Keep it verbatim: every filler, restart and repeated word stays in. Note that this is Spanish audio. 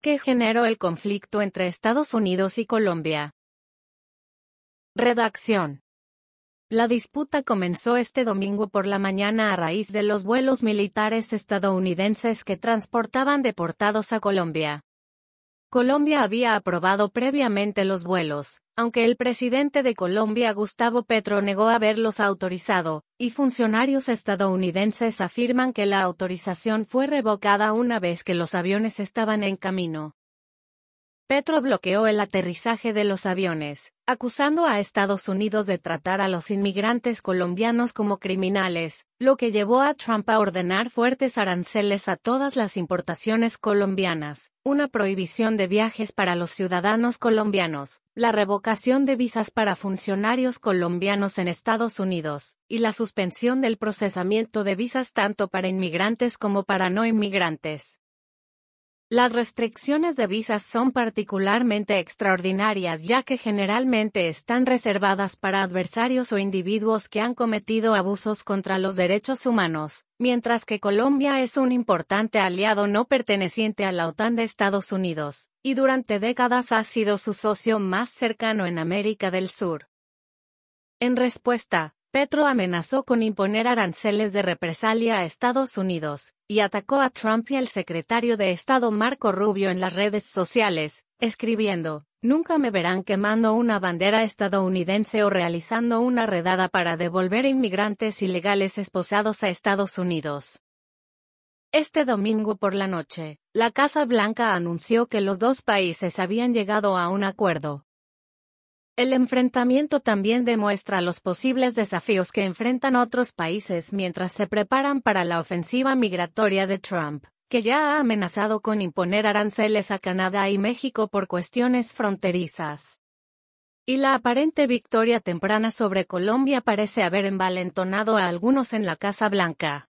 ¿Qué generó el conflicto entre Estados Unidos y Colombia? Redacción. La disputa comenzó este domingo por la mañana a raíz de los vuelos militares estadounidenses que transportaban deportados a Colombia. Colombia había aprobado previamente los vuelos, aunque el presidente de Colombia Gustavo Petro negó haberlos autorizado, y funcionarios estadounidenses afirman que la autorización fue revocada una vez que los aviones estaban en camino. Petro bloqueó el aterrizaje de los aviones, acusando a Estados Unidos de tratar a los inmigrantes colombianos como criminales, lo que llevó a Trump a ordenar fuertes aranceles a todas las importaciones colombianas, una prohibición de viajes para los ciudadanos colombianos, la revocación de visas para funcionarios colombianos en Estados Unidos, y la suspensión del procesamiento de visas tanto para inmigrantes como para no inmigrantes. Las restricciones de visas son particularmente extraordinarias ya que generalmente están reservadas para adversarios o individuos que han cometido abusos contra los derechos humanos, mientras que Colombia es un importante aliado no perteneciente a la OTAN de Estados Unidos, y durante décadas ha sido su socio más cercano en América del Sur. En respuesta, Petro amenazó con imponer aranceles de represalia a Estados Unidos, y atacó a Trump y al secretario de Estado Marco Rubio en las redes sociales, escribiendo: "Nunca me verán quemando una bandera estadounidense o realizando una redada para devolver inmigrantes ilegales esposados a Estados Unidos". Este domingo por la noche, la Casa Blanca anunció que los dos países habían llegado a un acuerdo. El enfrentamiento también demuestra los posibles desafíos que enfrentan otros países mientras se preparan para la ofensiva migratoria de Trump, que ya ha amenazado con imponer aranceles a Canadá y México por cuestiones fronterizas. Y la aparente victoria temprana sobre Colombia parece haber envalentonado a algunos en la Casa Blanca.